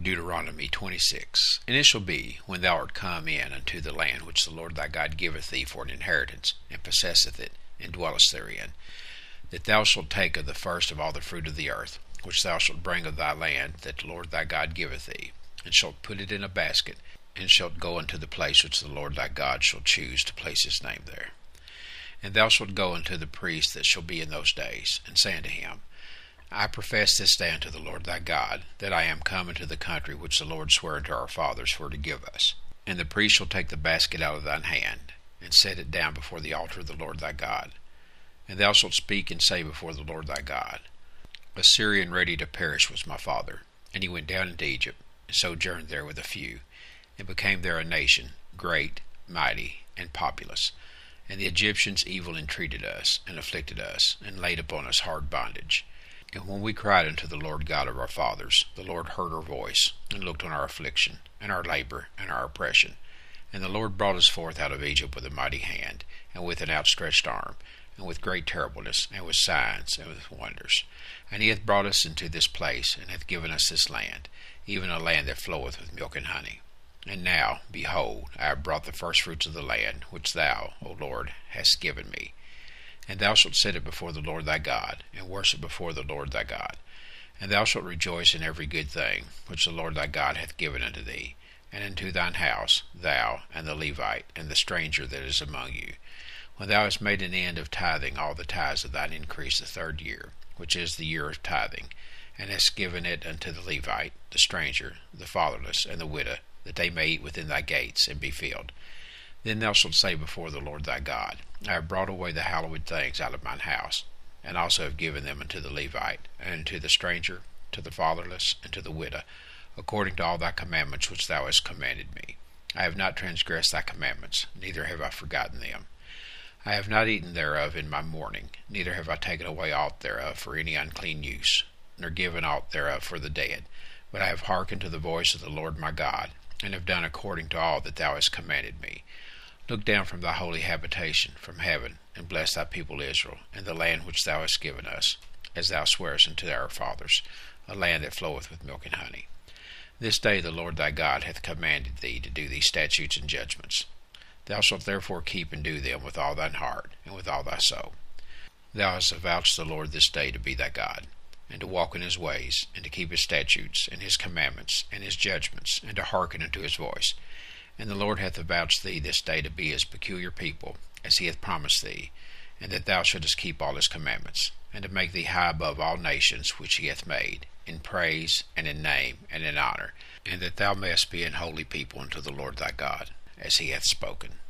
Deuteronomy 26. And it shall be, when thou art come in unto the land which the Lord thy God giveth thee for an inheritance, and possesseth it, and dwellest therein, that thou shalt take of the first of all the fruit of the earth, which thou shalt bring of thy land that the Lord thy God giveth thee, and shalt put it in a basket, and shalt go unto the place which the Lord thy God shall choose to place his name there. And thou shalt go unto the priest that shall be in those days, and say unto him, I profess this day unto the Lord thy God, that I am come into the country which the Lord sware unto our fathers for to give us. And the priest shall take the basket out of thine hand, and set it down before the altar of the Lord thy God. And thou shalt speak and say before the Lord thy God, A Syrian ready to perish was my father, and he went down into Egypt, and sojourned there with a few, and became there a nation, great, mighty, and populous. And the Egyptians evil entreated us, and afflicted us, and laid upon us hard bondage. And when we cried unto the Lord God of our fathers, the Lord heard our voice, and looked on our affliction, and our labor, and our oppression. And the Lord brought us forth out of Egypt with a mighty hand, and with an outstretched arm, and with great terribleness, and with signs, and with wonders. And he hath brought us into this place, and hath given us this land, even a land that floweth with milk and honey. And now, behold, I have brought the firstfruits of the land, which thou, O Lord, hast given me. And thou shalt set it before the Lord thy God, and worship before the Lord thy God. And thou shalt rejoice in every good thing which the Lord thy God hath given unto thee, and into thine house, thou, and the Levite, and the stranger that is among you, when thou hast made an end of tithing all the tithes of thine increase the third year, which is the year of tithing, and hast given it unto the Levite, the stranger, the fatherless, and the widow, that they may eat within thy gates, and be filled. Then thou shalt say before the Lord thy God, I have brought away the hallowed things out of mine house, and also have given them unto the Levite, and unto the stranger, to the fatherless, and to the widow, according to all thy commandments which thou hast commanded me. I have not transgressed thy commandments, neither have I forgotten them. I have not eaten thereof in my mourning, neither have I taken away aught thereof for any unclean use, nor given aught thereof for the dead, but I have hearkened to the voice of the Lord my God, and have done according to all that thou hast commanded me. Look down from thy holy habitation, from heaven, and bless thy people Israel, and the land which thou hast given us, as thou swarest unto our fathers, a land that floweth with milk and honey. This day the Lord thy God hath commanded thee to do these statutes and judgments. Thou shalt therefore keep and do them with all thine heart, and with all thy soul. Thou hast avouched the Lord this day to be thy God, and to walk in his ways, and to keep his statutes, and his commandments, and his judgments, and to hearken unto his voice. And the Lord hath avouched thee this day to be his peculiar people, as he hath promised thee, and that thou shouldest keep all his commandments, and to make thee high above all nations which he hath made, in praise, and in name, and in honor, and that thou mayest be an holy people unto the Lord thy God, as he hath spoken.